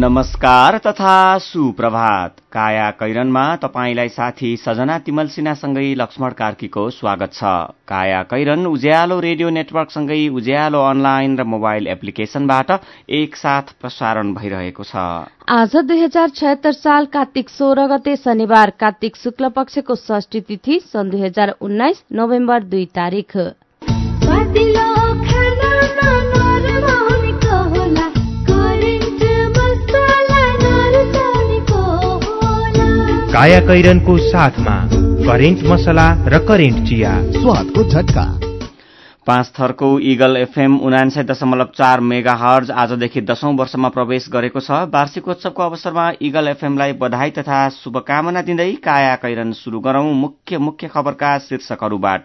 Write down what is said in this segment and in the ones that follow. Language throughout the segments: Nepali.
नमस्कार तथा सुप्रभात। काया कैरनमा तपाईंलाई साथी सजना तिमल सिन्हासँगै लक्ष्मण कार्कीको स्वागत छ। काया कैरन उज्यालो रेडियो नेटवर्कसँगै उज्यालो अनलाइन र मोबाइल एप्लिकेशनबाट एकसाथ प्रसारण भइरहेको छ। आज 2076 साल कार्तिक 16 गते शनिबार, कार्तिक शुक्ल पक्षको षष्ठी तिथि, सन् 2019 नोभेम्बर 2 तारिक। काया कैरनको साथमा करेन्ट मसला र करेन्ट चिया, स्वादको झट्का। 5 थरको इगल एफएम 99.4 मेगाहर्ज आजदेखि 10औं वर्षमा प्रवेश गरेको छ। वार्षिकोत्सवको अवसरमा इगल एफएमलाई बधाई तथा शुभकामना दिँदै काया कैरन शुरू गरौं मुख्य खबरका शीर्षकहरूबाट।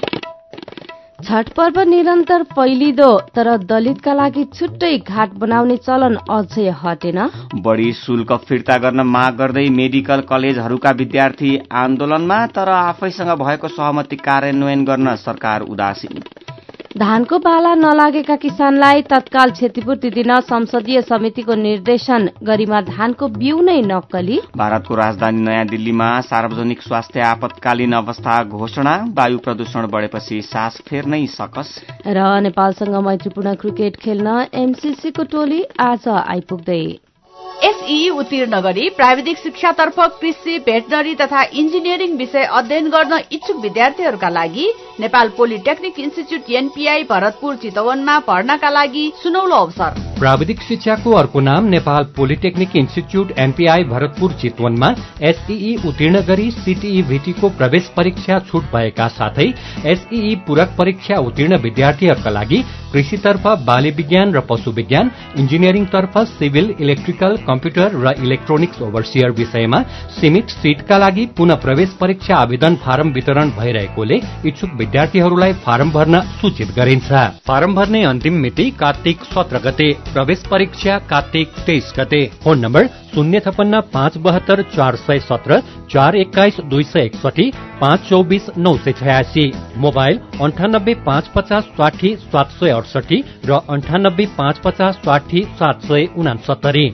छठ पर्व निरन्तर फैलिदो, तर दलितका लागि छुट्टै घाट बनाउने चलन अझै हटेन। बढ़ी शुल्क फिर्ता गर्न माग गर्दै मेडिकल कलेजहरूका विद्यार्थी आन्दोलनमा, तर आफैसँग भएको सहमति कार्यान्वयन गर्न सरकार उदासीन। धानको बाला नलागेका किसानलाई तत्काल क्षतिपूर्ति दिन संसदीय समितिको निर्देशन, गरिमा धानको बिउ नै नक्कली। भारतको राजधानी नयाँ दिल्लीमा सार्वजनिक स्वास्थ्य आपतकालीन अवस्था घोषणा, वायु प्रदूषण बढेपछि सास फेर्नै सकस। र नेपालसँग मैत्रीपूर्ण क्रिकेट खेल्न एमसीसीको टोली आज आइपुग्दै। एसई उत्तीर्ण गरी प्राविधिक शिक्षातर्फ कृषि, भेटनरी तथा इन्जिनियरिङ विषय अध्ययन गर्न इच्छुक विद्यार्थीहरूका लागि Nepal polytechnic institute NPI Bharatpur चितवनमा भर्नाका लागि सुनौलो अवसर। प्राविधिक शिक्षाको अर्को नाम Nepal polytechnic institute NPI Bharatpur चितवनमा एसईई उत्तीर्ण गरी सीटीई भीटीको प्रवेश परीक्षा छुट भएका साथै एसईई पूरक परीक्षा उत्तीर्ण विद्यार्थीहरूका लागि कृषितर्फ बाली विज्ञान र पशु विज्ञान, इन्जिनियरिङतर्फ सिभिल, इलेक्ट्रिकल, कम्प्युटर र इलेक्ट्रोनिक्स ओभरसियर विषयमा सीमित सीटका लागि पुनः प्रवेश परीक्षा आवेदन फारम वितरण भइरहेकोले इच्छुक विद्यार्थीहरूलाई फारम भर्न सूचित गरिन्छ। फारम भर्ने अन्तिम मिति कार्तिक 17 गते, प्रवेश परीक्षा कार्तिक 23 गते। फोन नम्बर 056 572 417, 421 261, 524 986, मोबाइल 98 550 60 768 र 98 550 60 769।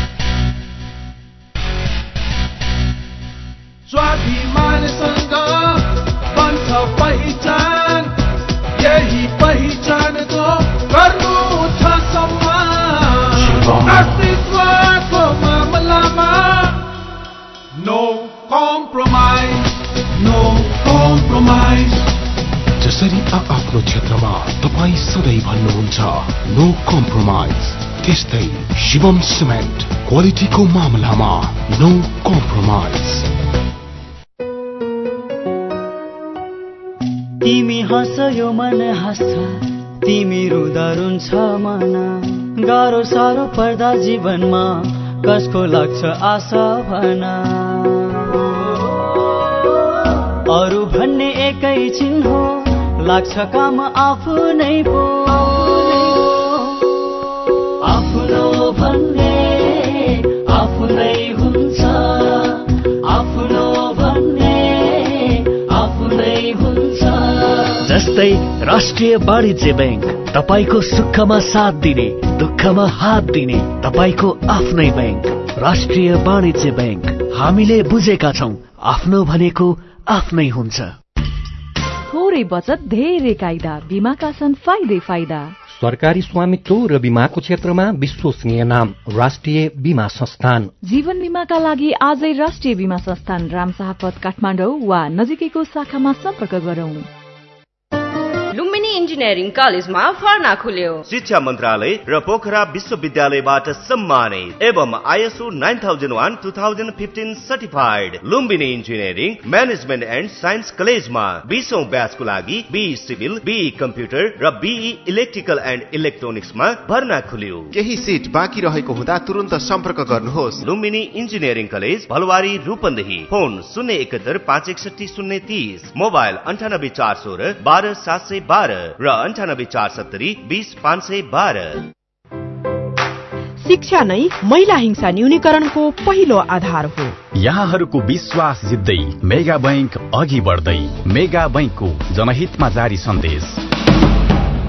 स्वाभिमानसँग बन्छ पहिचान, यही पहिचानको गर्नु छ सम्मान। अस्तित्वको मामलामा नो कम्प्रोमाइज, नो कम्प्रोमाइज। जसरी आफ्नो क्षेत्रमा तपाईँ सधैँ भन्नुहुन्छ नो कम्प्रोमाइज, त्यस्तै शिवम सिमेन्ट क्वालिटीको मामलामा नो कम्प्रोमाइज। तिमी हँस यो मन हाँस्छ, तिमी रुँदा रुन्छ मन। गाह्रो साह्रो पर्दा जीवनमा कसको लाग्छ आशा भना। अरू भन्ने एकैछिन हो, लाग्छ काम आफ्नै पो। आफ्नो भन्ने आफ्नै हुन्छ, आफ्नो भन्ने आफ्नै हुन्छ। जस्तै राष्ट्रिय वाणिज्य बैंक, तपाईको सुखमा साथ दिने, दुःखमा हात दिने, तपाईको आफ्नै बैंक। राष्ट्रिय वाणिज्य बैंक, हामीले बुझेका छौं, आफ्नो भनेको आफ्नै हुन्छ। थोरै बचत धेरै कायदा, बीमाका छन् फाइदै फाइदा। सरकारी स्वामित्व र बीमाको क्षेत्रमा विश्वसनीय नाम राष्ट्रिय बीमा संस्थान। जीवन बीमाका लागि आजै राष्ट्रिय बीमा संस्थान रामशाहपथ काठमाडौँ वा नजिकैको शाखामा सम्पर्क गरौं। लुम्बिनी इन्जिनियरिङ कलेजमा भर्ना खुल्यो। शिक्षा मन्त्रालय र पोखरा विश्वविद्यालयबाट सम्मानित एवं ISO 9001-2015 certified Lumbini engineering management and science कलेजमा 20औं ब्याचको लागि बीई सिभिल, बीई कम्प्युटर र बीई इलेक्ट्रिकल एन्ड इलेक्ट्रोनिक्समा भर्ना खुल्यो। केही सिट बाँकी रहेको हुँदा तुरन्त सम्पर्क गर्नुहोस्। Lumbini engineering college, Bhalwari, Rupandehi. Phone 071 561 030, mobile 98 416 12 712 र 98 470 20 512। शिक्षा नै महिला हिंसा न्यूनीकरणको पहिलो आधार हो। यहाँहरूको विश्वास जित्दै मेगा बैंक अघि बढ्दै। मेगा बैंकको जनहितमा जारी सन्देश।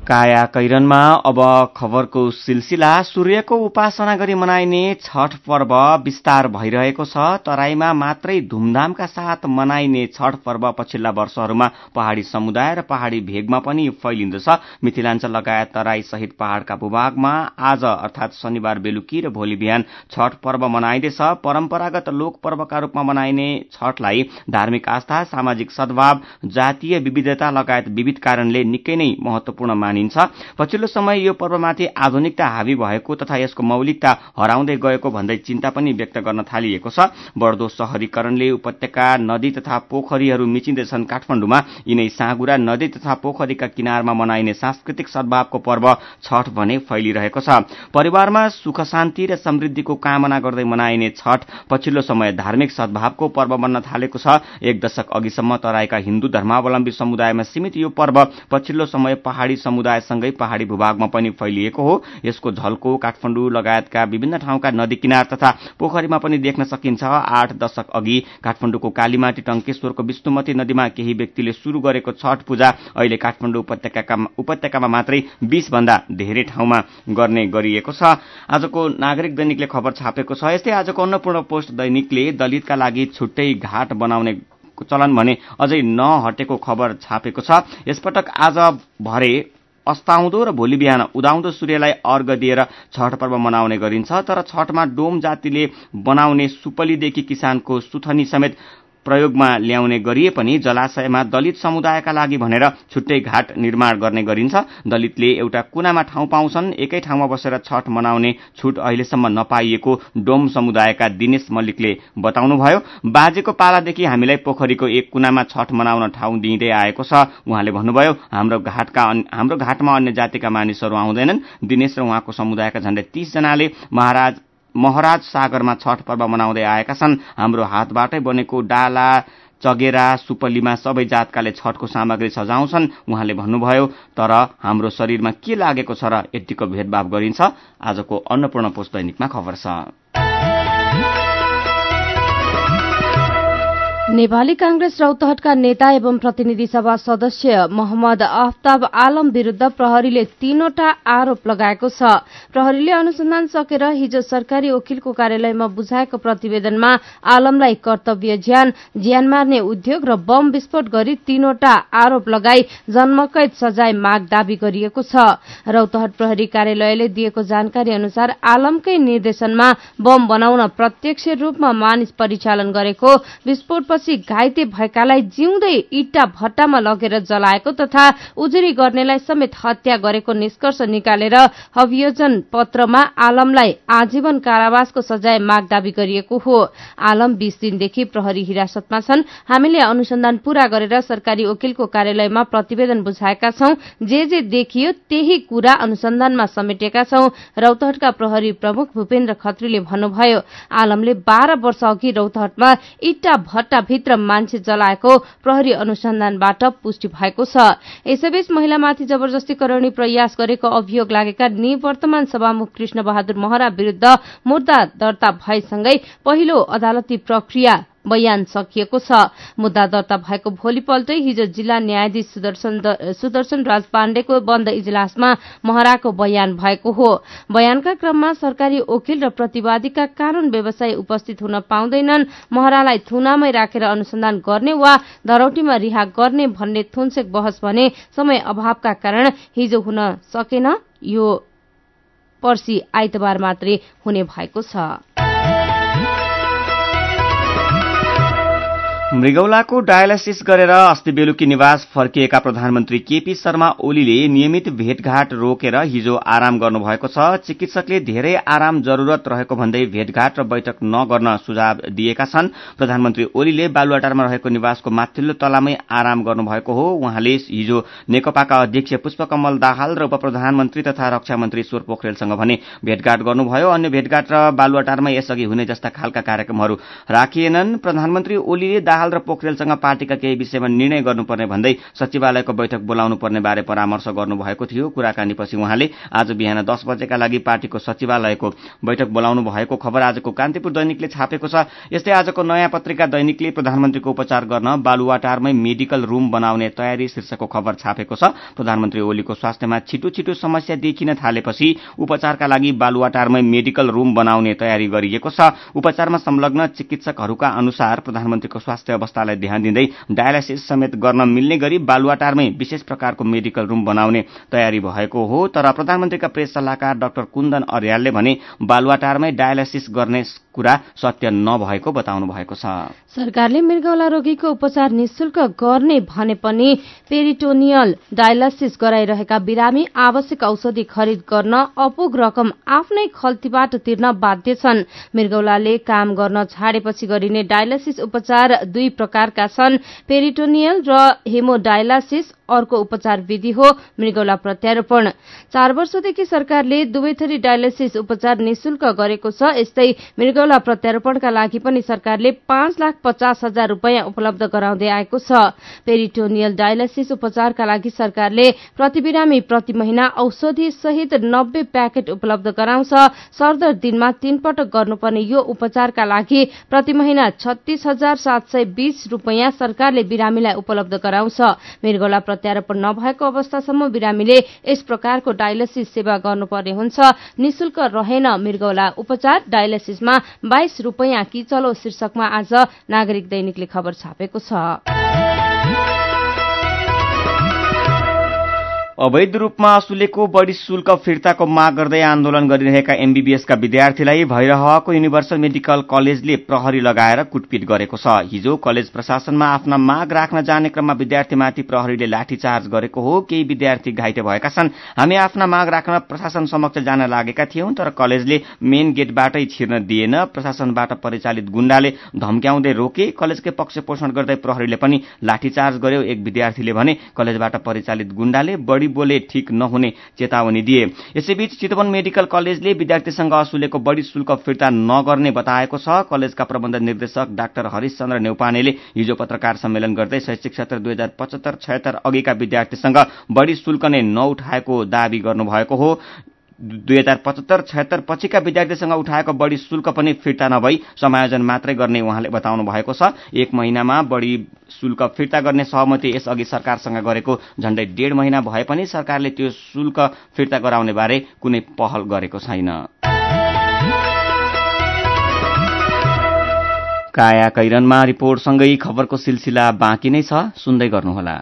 काया कैरनमा अब खबरको सिलसिला। सूर्यको उपासना गरी मनाइने छठ पर्व विस्तार भइरहेको छ। तराईमा मात्रै धुमधामका साथ मनाइने छठ पर्व पछिल्ला वर्षहरूमा पहाड़ी समुदाय र पहाड़ी भेगमा पनि फैलिँदछ। मिथिलाञ्चल लगायत तराई सहित पहाड़का भूभागमा आज अर्थात शनिबार बेलुकी र भोलि बिहान छठ पर्व मनाइँदैछ। परम्परागत लोक पर्वका रूपमा मनाइने छठलाई धार्मिक आस्था, सामाजिक सद्भाव, जातीय विविधता लगायत विविध कारणले निकै नै महत्वपूर्ण मानिन्छ। पछिल्लो समय यो पर्वमाथि आधुनिकता हावी भएको तथा यसको मौलिकता हराउँदै गएको भन्दै चिन्ता पनि व्यक्त गर्न थालिएको छ। बढ्दो शहरीकरणले उपत्यका, नदी तथा पोखरीहरू मिचिँदैछन्। काठमाडौँमा यिनै साँगुरा नदी तथा पोखरीका किनारमा मनाइने सांस्कृतिक सद्भावको पर्व छठ भने फैलिरहेको छ। परिवारमा सुख शान्ति र समृद्धिको कामना गर्दै मनाइने छठ पछिल्लो समय धार्मिक सद्भावको पर्व बन्न थालेको छ। एक दशक अघिसम्म तराईका हिन्दू धर्मावलम्बी समुदायमा सीमित यो पर्व पछिल्लो समय पहाड़ी समुदायसँगै पहाड़ी भूभागमा पनि फैलिएको हो। यसको झल्को काठमाडौँ लगायतका विभिन्न ठाउँका नदी किनार तथा पोखरीमा पनि देख्न सकिन्छ। 8 दशक अघि काठमाडौँको कालीमाटी टंकेश्वरको विष्णुमती नदीमा केही व्यक्तिले शुरू गरेको छठ पूजा अहिले काठमाडौँ उपत्यकामा मात्रै 20 भन्दा धेरै ठाउँमा गर्ने गरिएको छ। आजको नागरिक दैनिकले खबर छापेको छ। यस्तै आजको अन्नपूर्ण पोस्ट दैनिकले दलितका लागि छुट्टै घाट बनाउने चलन भने अझै नहटेको खबर छापेको छ। यसपटक आज भरे अस्ताउँदो र भोलि बिहान उदाउँदो सूर्यलाई अर्घ दिएर छठ पर्व मनाउने गरिन्छ। तर छठमा डोम जातिले बनाउने सुपलीदेखि किसानको सुथनी समेत प्रयोगमा ल्याउने गरिए पनि जलाशयमा दलित समुदायका लागि भनेर छुट्टै घाट निर्माण गर्ने गरिन्छ। दलितले एउटा कुनामा ठाउँ पाउँछन्। एकै ठाउँमा बसेर छठ मनाउने छुट अहिलेसम्म नपाइएको डोम समुदायका दिनेश मल्लिकले बताउनुभयो। बाजेको पालादेखि हामीलाई पोखरीको एक कुनामा छठ मनाउन ठाउँ दिँदै आएको छ। उहाँले भन्नुभयो, हाम्रो घाटमा अन्य जातिका मानिसहरू आउँदैनन्। दिनेश र उहाँको समुदायका झण्डै 30 जनाले महराज सागरमा छठ पर्व मनाउँदै आएका छन्। हाम्रो हातबाटै बनेको डाला, चगेरा, सुपलीमा सबै जातकाले छठको सामग्री सजाउँछन्। उहाँले भन्नुभयो, तर हाम्रो शरीरमा के लागेको छ र यतिको भेदभाव गरिन्छ। आजको अन्नपूर्ण पोस्ट दैनिकमा खबर छ। नेपाली कांग्रेस रौतहटका नेता एवं प्रतिनिधि सभा सदस्य मोहम्मद आफ्ताब आलम विरूद्ध प्रहरीले 3वटा आरोप लगाएको छ। प्रहरीले अनुसन्धान सकेर हिजो सरकारी वकिलको कार्यालयमा बुझाएको प्रतिवेदनमा आलमलाई कर्तव्य ज्यान मार्ने उद्योग र बम विस्फोट गरी 3वटा आरोप लगाई जन्मकैद सजाय माग दावी गरिएको छ। रौतहट प्रहरी कार्यालयले दिएको जानकारी अनुसार आलमकै निर्देशनमा बम बनाउन प्रत्यक्ष रूपमा मानिस परिचालन गरेको, विस्फोट घाइते भएकालाई जिउँदै इट्टा भट्टामा लगेर जलाएको तथा उजुरी गर्नेलाई समेत हत्या गरेको निष्कर्ष निकालेर अभियोजन पत्रमा आलमलाई आजीवन कारावासको सजाय माग दावी गरिएको हो। आलम 20 दिनदेखि प्रहरी हिरासतमा छन्। हामीले अनुसन्धान पूरा गरेर सरकारी वकिलको कार्यालयमा प्रतिवेदन बुझाएका छौं। जे देखियो त्यही कुरा अनुसन्धानमा समेटेका छौं। रौतहटका प्रहरी प्रमुख भूपेन्द्र खत्रीले भन्नुभयो। आलमले 12 वर्ष अघि रौतहटमा इट्टा भट्टा भित्र मान्छे जलाएको प्रहरी अनुसन्धानबाट पुष्टि भएको छ। यसैबीच महिलामाथि जबरजस्ती कराउने प्रयास गरेको अभियोग लागेका निवर्तमान सभामुख कृष्ण बहादुर महरा विरूद्ध मुद्दा दर्ता भएसँगै पहिलो अदालती प्रक्रिया बयान सकिएको छ। मुद्दा दर्ता भएको भोलिपल्टै हिजो जिल्ला न्यायाधीश सुदर्शन राज पाण्डेको बन्द इजलासमा महराको बयान भएको हो। बयानका क्रममा सरकारी वकिल र प्रतिवादीका कानून व्यवसायी उपस्थित हुन पाउँदैनन्। महरालाई थुनामै राखेर अनुसन्धान गर्ने वा धरौटीमा रिहा गर्ने भन्ने थुनसेक बहस भने समय अभावका कारण हिजो हुन सकेन। यो पर्सि आइतबार मात्रै हुने भएको छ। मृगौलाको डायलासिस गरेर अस्ति बेलुकी निवास फर्किएका प्रधानमन्त्री केपी शर्मा ओलीले नियमित भेटघाट रोकेर हिजो आराम गर्नुभएको छ। चिकित्सकले धेरै आराम जरूरत रहेको भन्दै भेटघाट र बैठक नगर्न सुझाव दिएका छन्। प्रधानमन्त्री ओलीले बालुवाटारमा रहेको निवासको माथिल्लो तलामै आराम गर्नुभएको हो। उहाँले हिजो नेकपाका अध्यक्ष पुष्पकमल दाहाल र उपप्रधानमन्त्री तथा रक्षा मन्त्री ईश्वर पोखरेलसँग भने भेटघाट गर्नुभयो। अन्य भेटघाट र बालुवाटारमा यसअघि हुने जस्ता खालका कार्यक्रमहरू राखिएनन्। प्रधानमन्त्री ओलीले दाहाल र पोखरेलसँग पार्टीका केही विषयमा निर्णय गर्नुपर्ने भन्दै सचिवालयको बैठक बोलाउनु पर्ने बारे परामर्श गर्नुभएको थियो। कुराकानीपछि उहाँले आज बिहान 10 बजेका लागि पार्टीको सचिवालयको बैठक बोलाउनु भएको खबर आजको कान्तिपुर दैनिकले छापेको छ। यस्तै आजको नयाँ पत्रिका दैनिकले प्रधानमन्त्रीको उपचार गर्न बालुवाटारमै मेडिकल रुम बनाउने तयारी शीर्षकको खबर छापेको छ। प्रधानमन्त्री ओलीको स्वास्थ्यमा छिटो समस्या देखिन थालेपछि उपचारका लागि बालुवाटारमै मेडिकल रुम बनाउने तयारी गरिएको छ। उपचारमा संलग्न चिकित्सकहरूका अनुसार प्रधानमन्त्रीको स्वास्थ्य अवस्थालाई ध्यान दिँदै डायलासिस समेत गर्न मिल्ने गरी बालुवाटारमै विशेष प्रकारको मेडिकल रुम बनाउने तयारी भएको हो। तर प्रधानमन्त्रीका प्रेस सल्लाहकार डाक्टर कुन्दन अर्यालले भने बालुवाटारमै डायलासिस गर्ने कुरा सत्य नभएको बताउनु भएको छ। सरकारले मृगौला रोगीको उपचार निशुल्क गर्ने भने पनि पेरिटोनियल डायलासिस गराइरहेका बिरामी आवश्यक औषधि खरिद गर्न अपुग रकम आफ्नै खल्तीबाट तिर्न बाध्य छन्। मृगौलाले काम गर्न छाडेपछि गरिने डायलासिस उपचार 2 प्रकारका छन्, पेरिटोनियल र हेमोडायलासिस। अर्को उपचार विधि हो मृगौला प्रत्यारोपण। 4 वर्षदेखि सरकारले दुवै थरी डायलासिस उपचार निशुल्क गरेको छ। यस्तै मृगौला प्रत्यारोपणका लागि पनि सरकारले 5,50,000 रुपियाँ उपलब्ध गराउँदै आएको छ। पेरिटोनियल डायलासिस उपचारका लागि सरकारले प्रति बिरामी प्रति महिना औषधि सहित 90 प्याकेट उपलब्ध गराउँछ। सरदर दिनमा 3 पटक गर्नुपर्ने यो उपचारका लागि प्रति महिना 36,720 रुपियाँ सरकारले बिरामीलाई उपलब्ध गराउँछ। मृगौला प्रत्यारोपण नभएको अवस्थासम्म बिरामीले यस प्रकारको डायलासिस सेवा गर्नुपर्ने हुन्छ। निशुल्क रहेन मृगौला उपचार। डायलासिसमा 22 रुपियाँ कि चलो शीर्षकमा आज नागरिक दैनिकले खबर छापेको छ। अवैध रूपमा असुलेको बढी शुल्क फिर्ताको माग गर्दै आन्दोलन गरिरहेका एमबीबीएसका विद्यार्थीलाई भैरहवाको युनिभर्सल मेडिकल कलेजले प्रहरी लगाएर कुटपिट गरेको छ। हिजो कलेज प्रशासनमा आफ्ना माग राख्न जाने क्रममा विद्यार्थीमाथि प्रहरीले लाठीचार्ज गरेको हो। केही विद्यार्थी घाइते भएका छन्। हामी आफ्ना माग राख्न प्रशासन समक्ष जान लागेका थियौं, तर कलेजले मेन गेटबाटै छिर्न दिएन। प्रशासनबाट परिचालित गुण्डाले धम्क्याउँदै रोके। कलेजकै पक्ष पोषण गर्दै प्रहरीले पनि लाठीचार्ज गर्यो। एक विद्यार्थीले भने कलेजबाट परिचालित गुण्डाले बढी बोले ठीक नहुने चेतावनी दिए। यसैबीच चितवन मेडिकल कलेजले विद्यार्थीसँग असुलेको बढी शुल्क फिर्ता नगर्ने बताएको छ। कलेजका प्रबन्ध निर्देशक डाक्टर हरिशचन्द्र नेउपानेले हिजो पत्रकार सम्मेलन गर्दै शैक्षिक सत्र 2075-76 अघिका विद्यार्थीसँग बढी शुल्क नै नउठाएको दावी गर्नुभएको हो। 2075-76 पछिका विद्यार्थीसँग उठाएको बढी शुल्क पनि फिर्ता नभई समायोजन मात्रै गर्ने उहाँले बताउनु भएको छ। 1 महिनामा बढी शुल्क फिर्ता गर्ने सहमति यसअघि सरकारसँग गरेको झण्डै 1.5 महिना भए पनि सरकारले त्यो शुल्क फिर्ता गराउने बारे कुनै पहल गरेको छैन। काया कैरनमा रिपोर्टसँगै खबरको सिलसिला बाँकी नै छ, सुन्दै गर्नुहोला।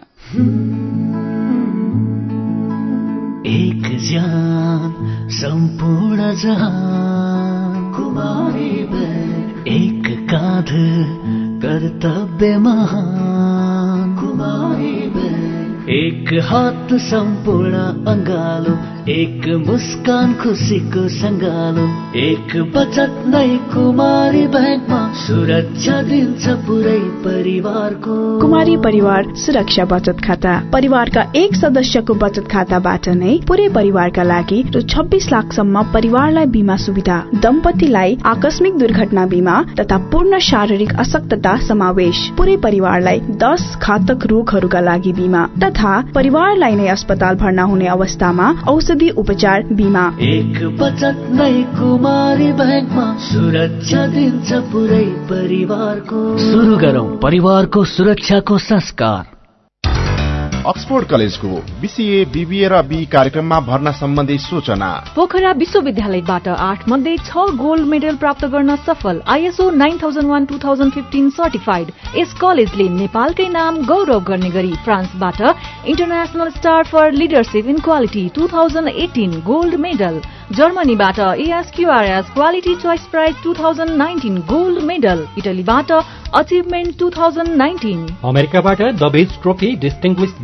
एक जान सम्पूर्ण जहान कुमारी बहन, एक काँध कर्तव्य महान कुमारी बहन, एक हात सम्पूर्ण अंगालो, एक मुस्कान खुसीको संगालो, एक बचत नै कुमारी बैंकमा सुरक्षा दिन्छ पुरै परिवारको। कुमारी परिवार सुरक्षा बचत खाता परिवारका एक सदस्यको बचत खाताबाट नै पुरै परिवारका लागि रु 26 लाखसम्म परिवारलाई बीमा सुविधा, दम्पतिलाई आकस्मिक दुर्घटना बीमा तथा पूर्ण शारीरिक अशक्तता समावेश, पुरै परिवारलाई 10 घातक रोगहरूका लागि बीमा तथा परिवारलाई नै अस्पताल भर्ना हुने अवस्थामा औषधि उपचार बीमा। एक बचत नै कुमारी बैंकमा सुरक्षा दिन्छ पुरै परिवारको। सुरु गरौं परिवारको सुरक्षाको संस्कार। अक्सफोर्ड कलेजको बीसीए, बीबीए र बी कार्यक्रममा भर्ना सम्बन्धी सूचना। पोखरा विश्वविद्यालयबाट 8 मध्ये 6 गोल्ड मेडल प्राप्त गर्न सफल, ISO 9001-2015 सर्टिफाइड। यस कलेजले नेपालकै नाम गौरव गर्ने गरी फ्रान्सबाट international star for leadership in quality 2018 gold medal, जर्मनीबाट ASQRS quality choice prize 2019 gold medal, इटलीबाट अचिभमेन्ट 2019, अमेरिकाबाट the best trophy distinguished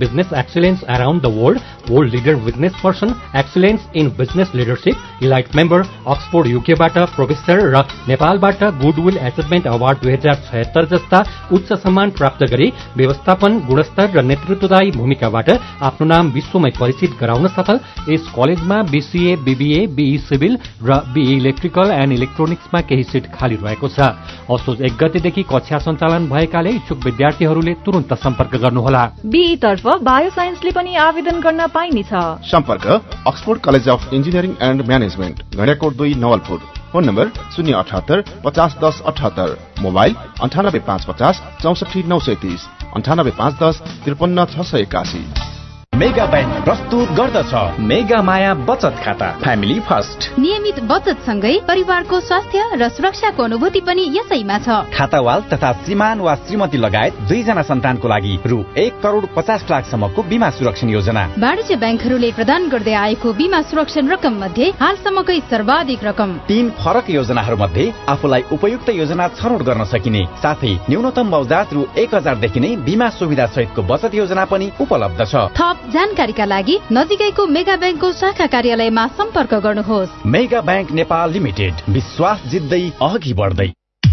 Business Excellence Around the World, World Leader Business Person, Excellence in Business Leadership, Elite Member, Oxford UK-बाट प्रोफेसर र नेपालबाट गुडविल एचिभमेन्ट अवार्ड 2076 जस्ता उच्च सम्मान प्राप्त गरी व्यवस्थापन, गुणस्तर र नेतृत्वदायी भूमिकाबाट आफ्नो नाम विश्वमै परिचित गराउन सफल यस कलेजमा BCA, BBA, BE सिभिल र BE इलेक्ट्रिकल एन्ड इलेक्ट्रोनिक्समा केही सिट खाली रहेको छ। असोज 1 गतेदेखि कक्षा सञ्चालन भएकाले इच्छुक विद्यार्थीहरूले तुरुन्त सम्पर्क गर्नुहोला। BE तर्फ बायोसाइन्सले पनि आवेदन गर्न पाइनेछ। सम्पर्क Oxford college of engineering and management, Gaindakot 2, Nawalpur. Phone number 078 50 10 78, mobile 98 550 64 930, 98 510 53 681। Mega bank प्रस्तुत गर्दछ मेगा माया बचत खाता, फ्यामिली फर्स्ट। नियमित बचत सँगै परिवारको स्वास्थ्य र सुरक्षाको अनुभूति पनि यसैमा छ। खातावाल तथा श्रीमान वा श्रीमती लगायत 2 जना सन्तानको लागि रु 1 करोड 50 लाखसम्मको बीमा सुरक्षण योजना। वाणिज्य बैंकहरूले प्रदान गर्दै आएको बीमा सुरक्षण रकम मध्ये हालसम्मकै सर्वाधिक रकम। 3 फरक योजनाहरू मध्ये आफूलाई उपयुक्त योजना छनौट गर्न सकिने साथै न्यूनतम बजाज रु 1000 देखि नै बीमा सुविधा सहितको बचत योजना पनि उपलब्ध छ। जानकारीका लागि नजिकैको मेगा बैंकको शाखा कार्यालयमा सम्पर्क गर्नुहोस्। मेगा बैंक नेपाल लिमिटेड, विश्वास जित्दै अघि बढ्दै।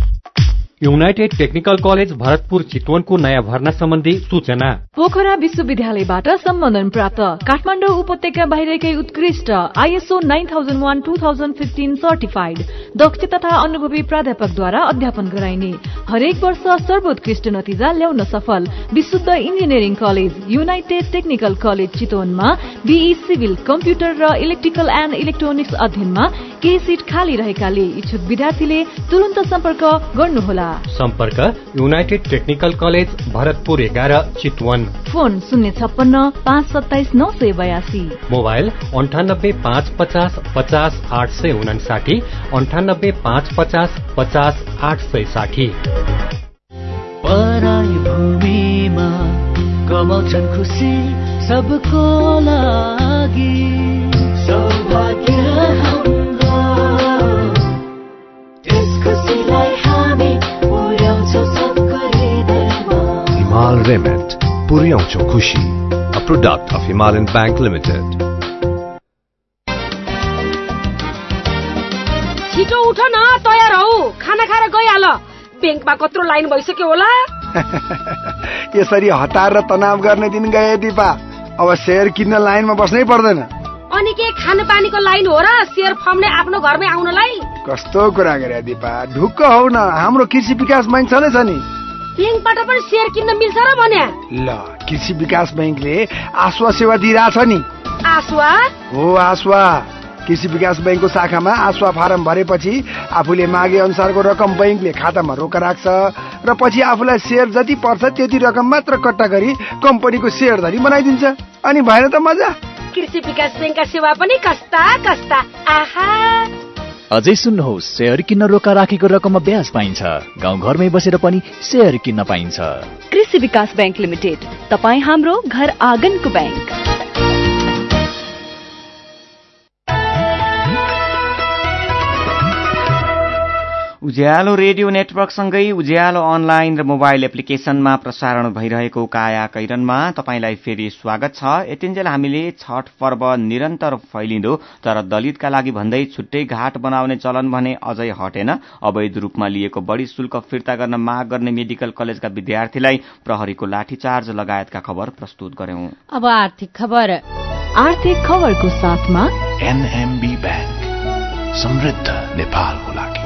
युनाइटेड टेक्निकल कलेज भरतपुर चितवनको नयाँ भर्ना सम्बन्धी सूचना। पोखरा विश्वविद्यालयबाट सम्बन्धन प्राप्त, काठमाडौँ उपत्यका बाहिरकै उत्कृष्ट ISO 9001:2015 सर्टिफाइड, दक्ष तथा अनुभवी प्राध्यापकद्वारा अध्यापन गराइने, हरेक वर्ष सर्वोत्कृष्ट नतिजा ल्याउन सफल विशुद्ध engineering college united technical college चितवनमा BE सिभिल, कम्प्युटर र इलेक्ट्रिकल एन्ड इलेक्ट्रोनिक्स अध्ययनमा केही सिट खाली रहेकाले इच्छुक विद्यार्थीले तुरुन्त सम्पर्क गर्नुहोला। सम्पर्क united technical college Bharatpur 11 Chitwan. Phone 056 527 982, mobile 98 550 50 859, 98 550 50 860। पराई भूमिमा कमाउँछन् खुसी सबको लागि, सौभाग्य हाम्रो त्यस खुसीलाई हामी पुर्याउँछौँ सबको हृदयमा। हिमाल रेमेट, पुर्याउँछौँ खुसी, a product of Himalayan Bank Limited. छिटो उठ न, तयार हौ, खाना खाएर गइहाल। ब्याङ्कमा कत्रो लाइन भइसक्यो होला। यसरी हतार र तनाव गर्ने दिन गए दिपा, अब शेयर किन्न लाइनमा बस्नै पर्दैन। अनि के खानपानीको लाइन हो र शेयर फर्मले आफ्नो घरमै आउनलाई? कस्तो कुरा गरे दिपा, ढुक्क हौ न, हाम्रो कृषि विकास बैंक छँदैछ नि। ब्याङ्कबाट पनि शेयर किन्न मिल्छ र भन्या? ल, कृषि विकास बैंकले आस्वा सेवा दिइरहेछ नि। आस्वा? हो, आस्वा। कृषि विकास बैंकको शाखामा आस्वा फारम भरेपछि आफूले मागे अनुसारको रकम बैंकले खातामा रोका राख्छ र पछि आफूलाई शेयर जति पर्छ त्यति रकम मात्र कट्टा गरी कम्पनीको शेयरधारी बनाइदिन्छ। अनि भएन त मजा। कृषि विकास बैंकका सेवा पनि कस्ता कस्ता। आहा, अझै सुन्नुहोस्, शेयर किन्न रोका राखेको रकममा ब्याज पाइन्छ। गाउँघरमै बसेर पनि शेयर किन्न पाइन्छ। कृषि विकास बैंक लिमिटेड, तपाईँ हाम्रो घर आँगनको बैंक। उज्यालो रेडियो नेटवर्कसँगै उज्यालो अनलाइन र मोबाइल एप्लिकेशनमा प्रसारण भइरहेको काया कैरनमा तपाईंलाई फेरि स्वागत छ। यतिन्जेल हामीले छठ पर्व निरन्तर फैलिँदो तर दलितका लागि भन्दै छुट्टै घाट बनाउने चलन भने अझै हटेन। अवैध रूपमा लिएको बढी शुल्क फिर्ता गर्न माग गर्ने मेडिकल कलेजका विद्यार्थीलाई प्रहरीको लाठीचार्ज लगायतका खबर प्रस्तुत गर्यौं। अब आर्थिक खबर। आर्थिक खबरको साथमा NMB बैंक, समृद्ध नेपालको लागि।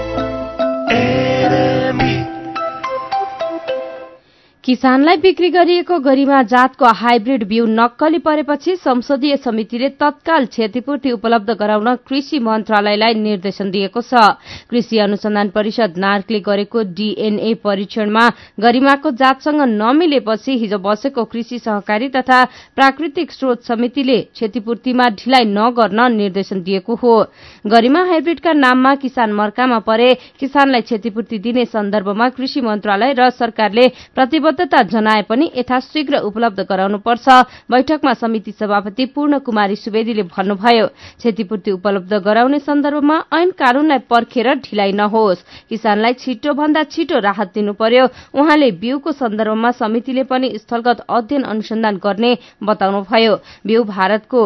किसानलाई बिक्री गरिएको गरिमा जातको हाइब्रिड बिउ नक्कली परेपछि संसदीय समितिले तत्काल क्षतिपूर्ति उपलब्ध गराउन कृषि मन्त्रालयलाई निर्देशन दिएको छ। कृषि अनुसन्धान परिषद नार्कले गरेको DNA परीक्षणमा गरिमाको जातसँग नमिलेपछि हिजो बसेको कृषि सहकारी तथा प्राकृतिक स्रोत समितिले क्षतिपूर्तिमा ढिलाइ नगर्न निर्देशन दिएको हो। गरिमा हाइब्रिडका नाममा किसान मर्कामा परे किसानलाई क्षतिपूर्ति दिने सन्दर्भमा कृषि मन्त्रालय र सरकारले प्रतिबद्ध प्रतिबद्धता जनाए पनि यथाशीघ्र उपलब्ध गराउनुपर्छ। बैठकमा समिति सभापति पूर्ण कुमारी सुवेदीले भन्नुभयो, क्षतिपूर्ति उपलब्ध गराउने सन्दर्भमा ऐन कानूनलाई पर्खेर ढिलाइ नहोस्, किसानलाई छिटो भन्दा छिटो राहत दिनु पर्यो। उहाँले बिउको सन्दर्भमा समितिले पनि स्थलगत अध्ययन अनुसन्धान गर्ने बताउनुभयो। बिउ भारतको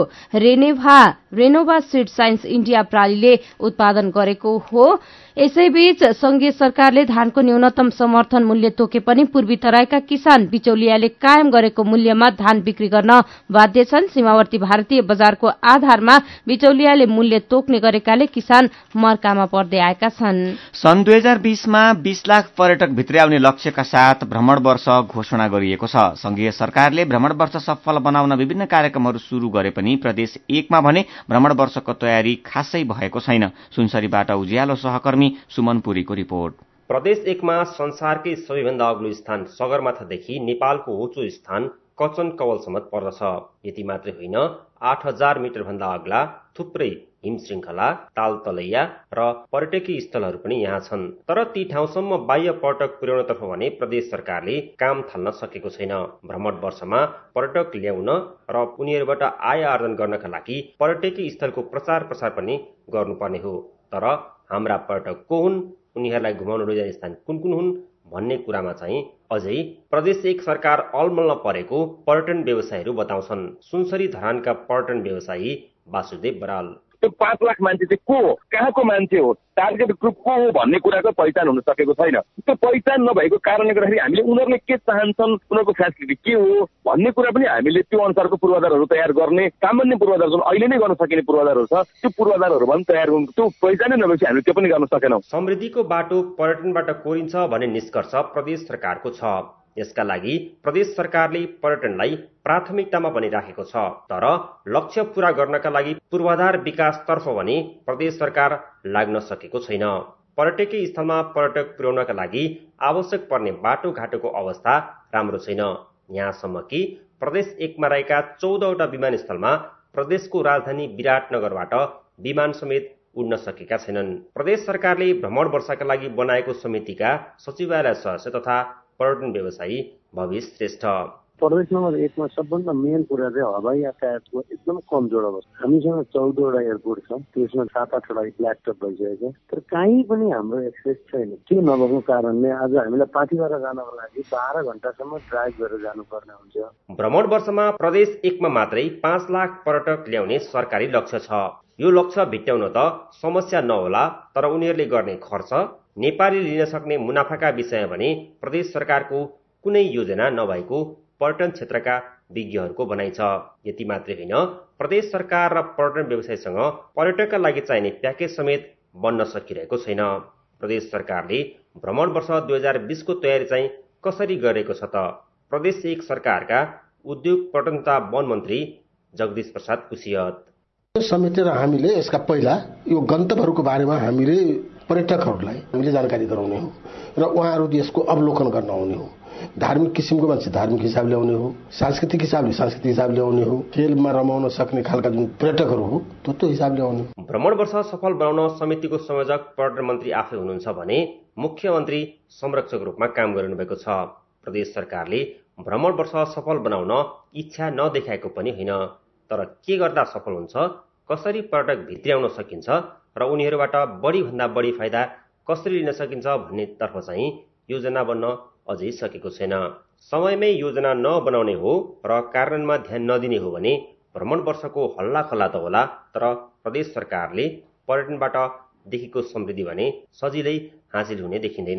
रेनोभा सीड साइन्स इण्डिया प्रणालीले उत्पादन गरेको हो। यसैबीच संघीय सरकारले धानको न्यूनतम समर्थन मूल्य तोके पनि पूर्वी तराईका किसान बिचौलियाले कायम गरेको मूल्यमा धान बिक्री गर्न बाध्य छन्। सीमावर्ती भारतीय बजारको आधारमा बिचौलियाले मूल्य तोक्ने गरेकाले किसान मर्कामा पर्दै आएका छन्। सन् 2020 मा 20 लाख पर्यटक भित्र आउने लक्ष्यका साथ भ्रमण वर्ष घोषणा गरिएको छ। संघीय सरकारले भ्रमण वर्ष सफल बनाउन विभिन्न कार्यक्रमहरू शुरू गरे पनि प्रदेश 1 मा भने भ्रमण वर्षको तयारी खासै भएको छैन। सुनसरीबाट उज्यालो सहकर्मी सुमन पुरीको रिपोर्ट। प्रदेश 1 मा संसारकै सबैभन्दा अग्लो स्थान सगरमाथादेखि नेपालको होचो स्थान कचन कवलसम्म पर्दछ। यति मात्रै होइन, 8000 मिटर भन्दा अग्ला थुप्रै हिम श्रृंखला, ताल तलैया र पर्यटकीय स्थलहरू पनि यहाँ छन्। तर ती ठाउँसम्म बाह्य पर्यटक पुर्याउनतर्फ भने प्रदेश सरकारले काम थाल्न सकेको छैन। भ्रमण वर्षमा पर्यटक ल्याउन र उनीहरूबाट आय आर्जन गर्नका लागि पर्यटकीय स्थलको प्रचार प्रसार पनि गर्नुपर्ने हो। तर हाम्रा पर्यटक को हुन्, उनीहरूलाई घुमाउन लैजाने स्थान कुन कुन हुन् भन्ने कुरामा चाहिँ अझै प्रदेश 1 सरकार अलमल्ल परेको पर्यटन व्यवसायीहरू बताउँछन्। सुनसरी धरानका पर्यटन व्यवसायी वासुदेव बराल, त्यो 5 लाख मान्छे चाहिँ को हो, कहाँको मान्छे हो, टार्गेट ग्रुप को हो भन्ने कुराको पहिचान हुन सकेको छैन। त्यो पहिचान नभएको कारणले गर्दाखेरि हामीले उनीहरूले के चाहन्छन्, उनीहरूको फ्यासिलिटी के हो भन्ने कुरा पनि हामीले त्यो अनुसारको पूर्वाधारहरू तयार गर्ने सामान्य पूर्वाधार जुन अहिले नै गर्न सकिने पूर्वाधारहरू छ, त्यो पूर्वाधारहरू पनि तयार हुन्। त्यो पहिचानै नभएपछि हामीले त्यो पनि गर्न सकेनौँ। समृद्धिको बाटो पर्यटनबाट कोरिन्छ भन्ने निष्कर्ष प्रदेश सरकारको छ। यसका लागि प्रदेश सरकारले पर्यटनलाई प्राथमिकतामा पनि राखेको छ। तर लक्ष्य पूरा गर्नका लागि पूर्वाधार विकासतर्फ भने प्रदेश सरकार लाग्न सकेको छैन। पर्यटकीय स्थलमा पर्यटक पुर्याउनका लागि आवश्यक पर्ने बाटोघाटोको अवस्था राम्रो छैन। यहाँसम्म कि प्रदेश 1 मा रहेका 14वटा विमानस्थलमा प्रदेशको राजधानी विराटनगरबाट विमान समेत उड्न सकेका छैनन्। प्रदेश सरकारले भ्रमण वर्षका लागि बनाएको समितिका सचिवालय सदस्य तथा पर्यटन व्यवसायी भविष श्रेष्ठ, प्रदेश नम्बर 1 मा सबभन्दा मेन कुरा चाहिँ हवाई यातायातको एकदम कमजोर अवस्था। हामीसँग 14वटा एयरपोर्ट छ, त्यसमा 7-8वटा ब्ल्याक टप भइसकेको छ, तर कहीँ पनि हाम्रो एक्सेस छैन। त्यो नभएको कारणले आज हामीलाई पार्टीबाट जानको लागि 12 घण्टासम्म ड्राइभ गरेर जानुपर्ने हुन्छ। भ्रमण वर्षमा प्रदेश 1 मा मात्रै 5 लाख पर्यटक ल्याउने सरकारी लक्ष्य छ। यो लक्ष्य भित्याउन त समस्या नहोला, तर उनीहरूले गर्ने खर्च, नेपाली लिन सक्ने मुनाफाका विषयमा भने प्रदेश सरकारको कुनै योजना नभएको पर्यटन क्षेत्रका विज्ञहरूको भनाइ छ। यति मात्रै होइन, प्रदेश सरकार र पर्यटन व्यवसायीसँग पर्यटकका लागि चाहिने प्याकेज समेत बन्न सकिरहेको छैन। प्रदेश सरकारले भ्रमण वर्ष 2020 को तयारी चाहिँ कसरी गरेको छ त? प्रदेश 1 सरकारका उद्योग पर्यटन तथा वन मन्त्री जगदीश प्रसाद कुसियत, समेटेर हामीले यसका पहिला यो गन्तव्यहरूको बारेमा हामीले पर्यटकहरूलाई हामीले जानकारी गराउने हो र उहाँहरू यसको अवलोकन गर्न आउने हो। धार्मिक किसिमको मान्छे धार्मिक हिसाबले आउने हो, सांस्कृतिक हिसाबले सांस्कृतिक हिसाबले आउने हो, खेलमा रमाउन सक्ने खालका जुन पर्यटकहरू हो त्यो हिसाबले आउने हो। भ्रमण वर्ष सफल बनाउन समितिको संयोजक पर्यटन मन्त्री आफै हुनुहुन्छ भने मुख्यमन्त्री संरक्षक रूपमा काम गरिनुभएको छ। प्रदेश सरकारले भ्रमण वर्ष सफल बनाउन इच्छा नदेखाएको पनि होइन, तर के गर्दा सफल हुन्छ, कसरी पर्यटक भित्र्याउन सकिन्छ र उनीहरूबाट बढी भन्दा बढी फाइदा कसरी लिन सकिन्छ भन्ने तर्फ चाहिँ योजना बन्न अझै सकेको छैन। समयमै योजना नबनाउने हो र कार्यान्वयनमा ध्यान नदिने हो भने भ्रमण वर्षको हल्ला खल्ला त होला, तर प्रदेश सरकारले पर्यटनबाट देखेको समृद्धि भने सजिलै हासिल हुने देखिँदैन।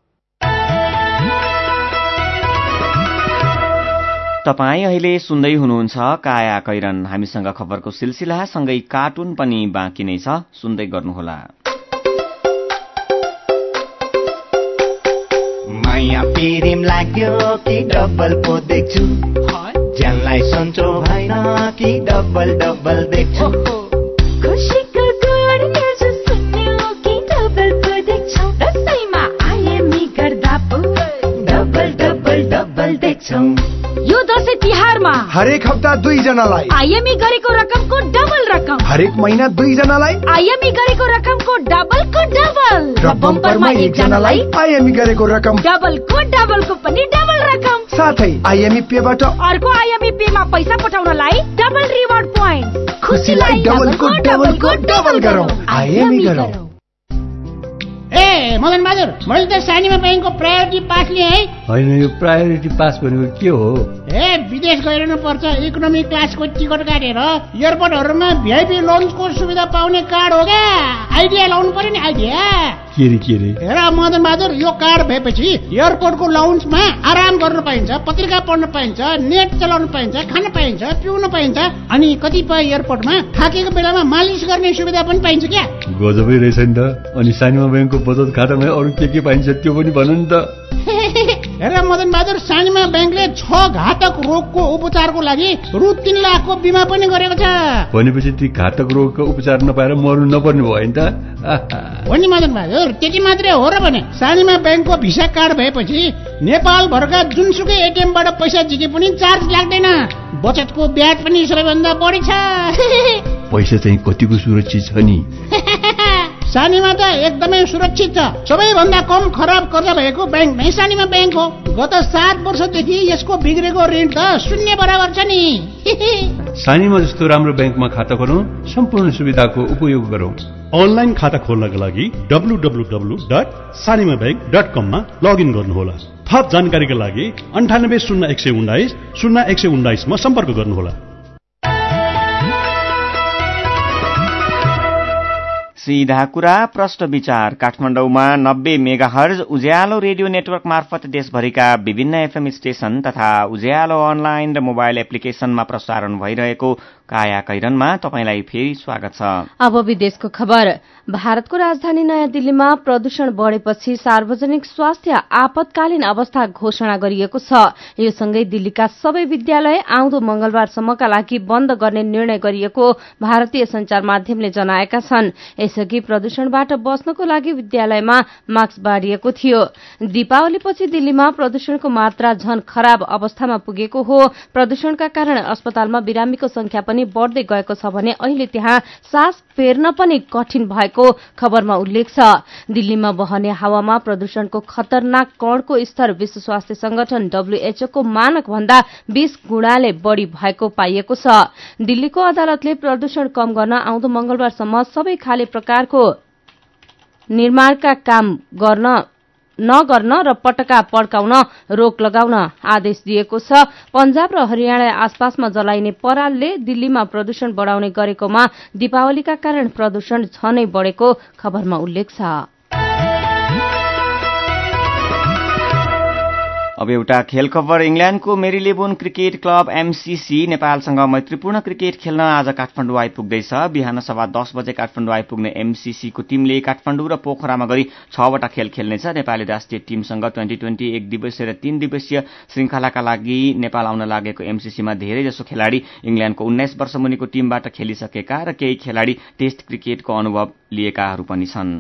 तपाईँ अहिले सुन्दै हुनुहुन्छ काया कैरन। हामीसँग खबरको सिलसिला सँगै कार्टुन पनि बाँकी नै छ, सुन्दै गर्नुहोला। माया प्रेम लाग्यो कि डबल पो देख्छु, ज्यानलाई सन्चो भएन कि डबल डबल देख्छु, खुसीको गुड न्युज सुन्यो कि डबल पो देख्छौ, दसैँमा आइएमई गर्दा पो डबल डबल डबल देख्छौ। यो दशैं तिहारमा हरेक हप्ता 2 जनालाई आइएमई गरेको रकमको डबल रकम, हरेक महिना 2 जनालाई आइएमई गरेको रकमको डबलको डबल र बम्परमा 1 जनालाई आइएमई गरेको रकम डबलको पनि डबल रकम। साथै आइएमई पेबाट अर्को आइएमई पेमा पैसा पठाउनलाई डबल रिवार्ड पोइन्ट। खुसीलाई डबलको डबल गरौँ, आइएमई गरौँ। ए मदन बहादुर, मैले त सानीमा ब्याङ्कको प्रायोरिटी पास लिएँ है। होइन, यो प्रायोरिटी पास भनेको के हो? विदेश गइरहनु पर्छ, इकोनोमी क्लासको टिकट काटेर एयरपोर्टहरूमा भिआइपी लोन्सको सुविधा पाउने कार्ड हो क्या। आइडिया लाउनु पर्यो नि, आइडिया। के रे? हेर मदन बहादुर, यो कार्ड भएपछि एयरपोर्टको लाउन्जमा आराम गर्न पाइन्छ, पत्रिका पढ्न पाइन्छ, नेट चलाउन पाइन्छ, खान पाइन्छ, पिउन पाइन्छ, अनि कतिपय एयरपोर्टमा थाकेको बेलामा मालिस गर्ने सुविधा पनि पाइन्छ क्या। गजबै रहेछ नि त। अनि सानीमा ब्याङ्कको बचत खातामा अरू के पाइन्छ त्यो पनि भन नि त। हेर मदन बहादुर, सानीमा ब्याङ्कले 6 घातक रोगको उपचारको लागि रु 3 लाखको बिमा पनि गरेको छ। भनेपछि ती घातक रोगको उपचार नपाएर मर्नु नपर्ने भयो नि त। हो नि मदन बहादुर, त्यति मात्रै हो र भने सानीमा ब्याङ्कको भिसा कार्ड भएपछि नेपाल भरका जुनसुकै एटिएमबाट पैसा झिके पनि चार्ज लाग्दैन। बचतको ब्याज पनि सबैभन्दा बढी छ। पैसा चाहिँ कतिको सुरक्षित छ नि? सानीमा त एकदमै सुरक्षित छ। सबैभन्दा कम खराब कर्जा भएको ब्याङ्क नै सानीमा ब्याङ्क हो। गत 7 वर्षदेखि यसको बिग्रेको ऋण त 0 बराबर छ नि। सानीमा जस्तो राम्रो ब्याङ्कमा खाता खोलौँ, सम्पूर्ण सुविधाको उपयोग गरौँ। अनलाइन खाता खोल्नका लागि www.sanimabank.com मा लगइन गर्नुहोला। थप जानकारीका लागि 980119 0119 मा सम्पर्क गर्नुहोला। सीधा कुरा प्रश्न विचार काठमाडौँमा 90 मेगाहर्ज उज्यालो रेडियो नेटवर्क मार्फत देशभरिका विभिन्न एफएम स्टेशन तथा उज्यालो अनलाइन र मोबाइल एप्लिकेशनमा प्रसारण भइरहेको काया कैरनमा तपाईंलाई फेरि स्वागत छ। अब विदेशको खबर। भारतको राजधानी नयाँ दिल्लीमा प्रदूषण बढ़ेपछि सार्वजनिक स्वास्थ्य आपतकालीन अवस्था घोषणा गरिएको छ। यो सँगै दिल्लीका सबै विद्यालय आउँदो मंगलबारसम्मका लागि बन्द गर्ने निर्णय गरिएको भारतीय संचार माध्यमले जनाएका छन्। यसअघि प्रदूषणबाट बच्नको लागि विद्यालयमा मास्क बाँडिएको थियो। दीपावलीपछि दिल्लीमा प्रदूषणको मात्रा झन खराब अवस्थामा पुगेको हो। प्रदूषणका कारण अस्पतालमा बिरामीको संख्या पनि बढ़दै गएको छ भने अहिले त्यहाँ सास फेर्न पनि कठिन भएको खबरमा उल्लेख छ। दिल्लीमा बहने हावामा प्रदूषणको खतरनाक कणको स्तर विश्व स्वास्थ्य संगठन WHO को मानक भन्दा 20 गुणाले बढ़ी भएको पाइएको छ। दिल्लीको अदालतले प्रदूषण कम गर्न आउँदो मंगलबारसम्म सबै खाले प्रकारको निर्माणका काम नगर्न र पटका पड्काउन रोक लगाउन आदेश दिएको छ। पंजाब र हरियाणा आसपासमा जलाइने परालले दिल्लीमा प्रदूषण बढ़ाउने गरेकोमा दीपावलीका कारण प्रदूषण झनै बढ़ेको खबरमा उल्लेख छ। अब एउटा खेल खबर। इंग्ल्याण्डको मेरीलेबोन क्रिकेट क्लब MCC नेपालसँग मैत्रीपूर्ण क्रिकेट खेल्न आज काठमाडौँ आइपुग्दैछ। बिहान 10:15 बजे काठमाडौँ आइपुग्ने MCC को टीमले काठमाडौँ र पोखरामा गरी 6 वटा खेल खेल्नेछ। नेपाली राष्ट्रिय टीमसँग 2020 1 दिवसीय र 3 दिवसीय श्रृंखलाका लागि नेपाल आउन लागेको MCC मा धेरै जसो खेलाड़ी इंग्ल्याण्डको 19 वर्ष मुनिको टीमबाट खेलिसकेका र केही खेलाड़ी टेस्ट क्रिकेटको अनुभव लिएकाहरू पनि छन्।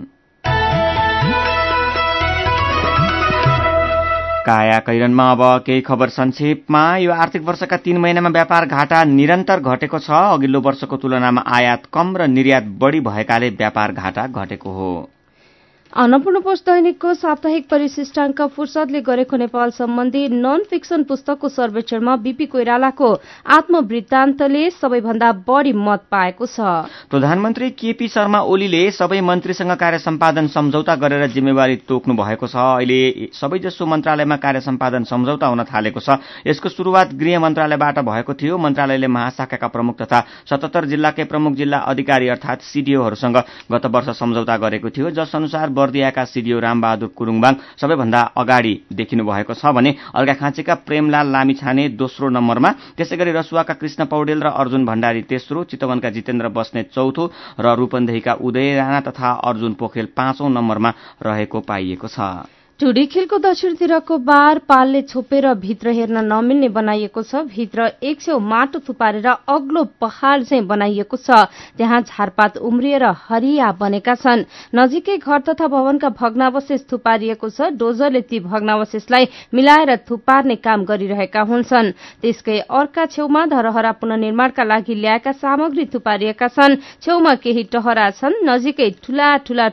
काया कैरनमा अब केही खबर संक्षेपमा। यो आर्थिक वर्षका 3 महिनामा व्यापार घाटा निरन्तर घटेको छ। अघिल्लो वर्षको तुलनामा आयात कम र निर्यात बढ़ी भएकाले व्यापार घाटा घटेको हो। अन्नपूर्ण पोस्ट दैनिकको साप्ताहिक परिशिष्टांक फुर्सदले गरेको नेपाल सम्बन्धी नन फिक्सन पुस्तकको सर्वेक्षणमा बीपी कोइरालाको आत्मवृत्तान्तले सबैभन्दा बढ़ी मत पाएको छ। प्रधानमन्त्री केपी शर्मा ओलीले सबै मन्त्रीसँग कार्य सम्पादन सम्झौता गरेर जिम्मेवारी तोक्नु भएको छ। अहिले सबैजसो मन्त्रालयमा कार्य सम्पादन सम्झौता हुन थालेको छ। यसको शुरूआत गृह मन्त्रालयबाट भएको थियो। मन्त्रालयले महाशाखाका प्रमुख तथा 77 जिल्लाकै प्रमुख जिल्ला अधिकारी अर्थात सीडीओहरूसँग गत वर्ष सम्झौता गरेको थियो, जस अनुसार बर्दियाका सीडीओ रामबहादुर कुरुङबाङ सबैभन्दा अगाडि देखिनु भएको छ भने अर्घाखाँचीका प्रेमलाल लामिछाने दोस्रो नम्बरमा, त्यसैगरी रसुवाका कृष्ण पौडेल र अर्जुन भण्डारी तेस्रो, चितवनका जितेन्द्र बस्नेत चौथो र रूपन्देहीका उदय राणा तथा अर्जुन पोखरेल 5औं नम्बरमा रहेको पाइएको छ। टुडीखेलको दक्षिणतिरको बार पालले छोपेर भित्र हेर्न नमिल्ने बनाइएको छ। भित्र एक छेउ माटो थुपारेर अग्लो पहाड़ चाहिँ बनाइएको छ। त्यहाँ झारपात उम्रिएर हरिया बनेका छन्। नजिकै घर तथा भवनका भग्नावशेष थुपारिएको छ। डोजरले ती भग्नावशेषलाई मिलाएर थुपार्ने काम गरिरहेका हुन्छन्। त्यसकै अर्का छेउमा धरहरा पुनर्निर्माणका लागि ल्याएका सामग्री थुपारिएका छन्। छेउमा केही टहरा छन्। नजिकै ठूला ठूला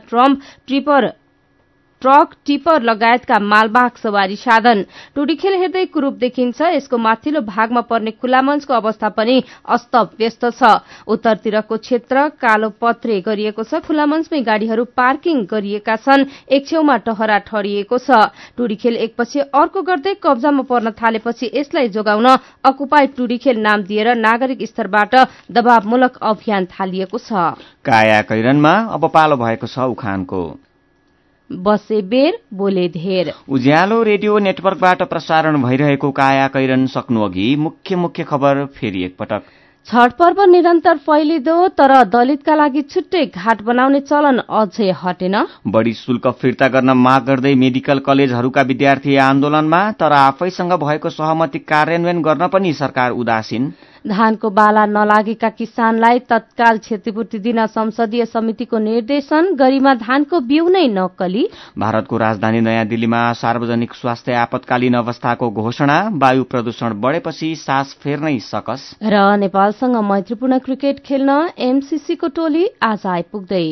ट्रक टिपर लगायतका मालवाहक सवारी साधन। टुडीखेल हेर्दै कुरूप देखिन्छ। यसको माथिल्लो भागमा पर्ने खुला मञ्चको अवस्था पनि अस्तव्यस्त छ। उत्तरतिरको क्षेत्र कालो पत्रे गरिएको छ। खुला मञ्चमै गाड़ीहरू पार्किङ गरिएका छन्। एक छेउमा टहरा ठडिएको छ। टुडीखेल एकपछि अर्को गर्दै कब्जामा पर्न थालेपछि यसलाई जोगाउन अकुपाई टुडीखेल नाम दिएर नागरिक स्तरबाट दबावमूलक अभियान थालिएको छ। काया कैरनमा अब पालो भएको छ उखानको। बसे बेर बोले धेर। उज्यालो रेडियो नेटवर्कबाट प्रसारण भइरहेको काया कैरन सक्नु अघि मुख्य खबर फेरि एकपटक। छठ पर्व निरन्तर फैलिँदो तर दलितका लागि छुट्टै घाट बनाउने चलन अझै हटेन। बढ़ी शुल्क फिर्ता गर्न माग गर्दै मेडिकल कलेजहरूका विद्यार्थी आन्दोलनमा, तर आफैसँग भएको सहमति कार्यान्वयन गर्न पनि सरकार उदासीन। धानको बाला नलागेका किसानलाई तत्काल क्षतिपूर्ति दिन संसदीय समितिको निर्देशन। गरिमा धानको बिउ नै नक्कली। भारतको राजधानी नयाँ दिल्लीमा सार्वजनिक स्वास्थ्य आपतकालीन अवस्थाको घोषणा। वायु प्रदूषण बढेपछि सास फेर्नै सकस। र नेपालसँग मैत्रीपूर्ण क्रिकेट खेल्न एमसीसीको टोली आज आइपुग्दै।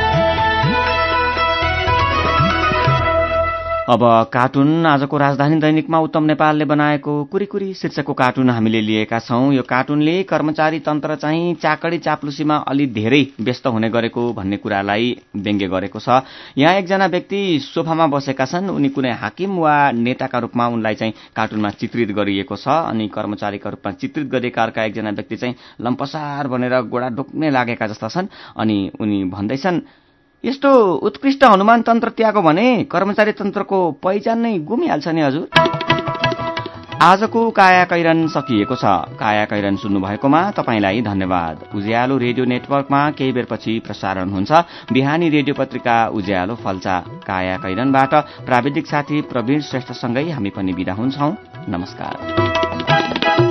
अब कार्टुन। आजको राजधानी दैनिकमा उत्तम नेपालले बनाएको कुरीकुरी शीर्षकको कार्टुन हामीले लिएका छौं। यो कार्टुनले कर्मचारी तन्त्र चाहिँ चाकडी चाप्लुसीमा अलि धेरै व्यस्त हुने गरेको भन्ने कुरालाई व्यङ्ग्य गरेको छ। यहाँ एकजना व्यक्ति सोफामा बसेका छन्। उनी कुनै हाकिम वा नेताका रूपमा उनलाई चाहिँ कार्टुनमा चित्रित गरिएको छ। अनि कर्मचारीका रूपमा चित्रित गरिएका अर्का एकजना व्यक्ति चाहिँ लम्पसार बनेर गोडा ढोक्ने लागेका जस्ता छन्। अनि उनी भन्दैछन्, यस्तो उत्कृष्ट हनुमान तन्त्र त्यागो भने कर्मचारी तन्त्रको पहिचान नै गुमिहाल्छ नि हजुर। आजको काया कैरन सकिएको छ। काया कैरन सुन्नुभएकोमा तपाईंलाई धन्यवाद। उज्यालो रेडियो नेटवर्कमा केही बेरपछि प्रसारण हुन्छ बिहानी रेडियो पत्रिका उज्यालो फल्चा। काया कैरनबाट प्राविधिक साथी प्रवीण श्रेष्ठसँगै हामी पनि बिदा हुन्छौं। नमस्कार।